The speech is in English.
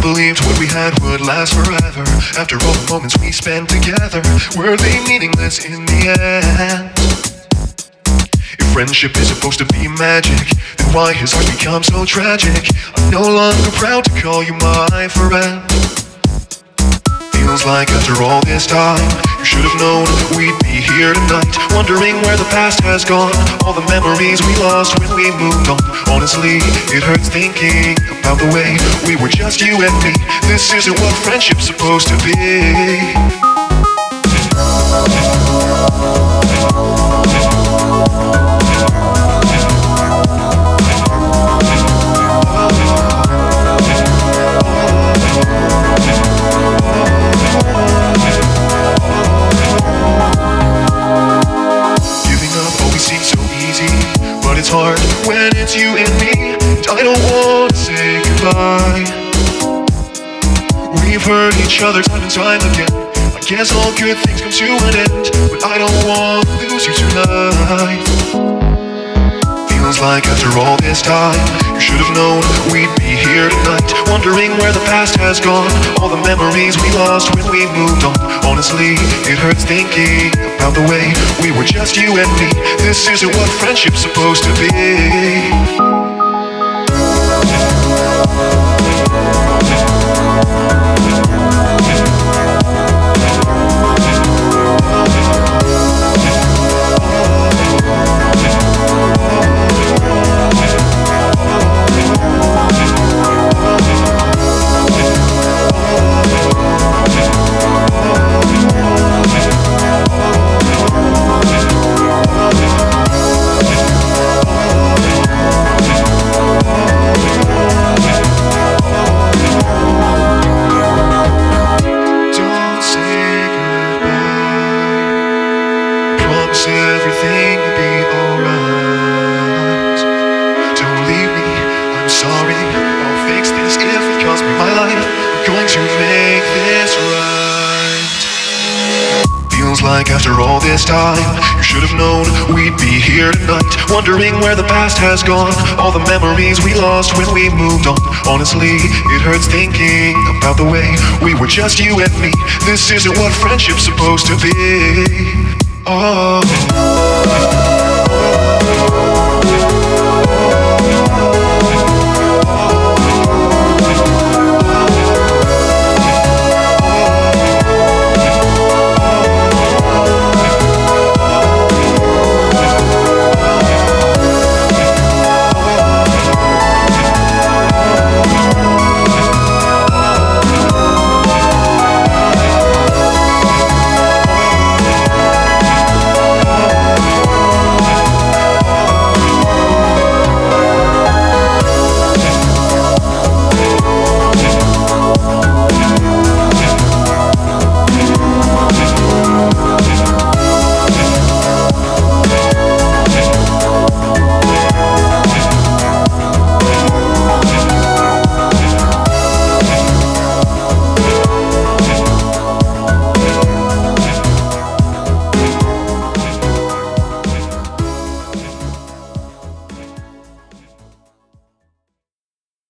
believed what we had would last forever. After all the moments we spent together, were they meaningless in the end? If friendship is supposed to be magic, then why has life become so tragic? I'm no longer proud to call you my friend. Feels like after all this time, you should have known we'd be here tonight, wondering where the past has gone, all the memories we lost when we moved on. Honestly, it hurts thinking about the way we were just you and me. This isn't what friendship's supposed to be. It's hard when it's you and me, and I don't want to say goodbye. We've hurt each other time and time again. I guess all good things come to an end, but I don't want to lose you tonight. Feels like after all this time, you should have known we'd be here tonight, wondering where the past has gone, all the memories we lost when we moved on. Honestly, it hurts thinking about the way we were just you and me. This isn't what friendship's supposed to be. Everything will be alright. Don't leave me, I'm sorry. I'll fix this if it costs me my life. I'm going to make this right. Feels like after all this time, you should have known we'd be here tonight, wondering where the past has gone, all the memories we lost when we moved on. Honestly, it hurts thinking about the way we were just you and me. This isn't what friendship's supposed to be. Oh.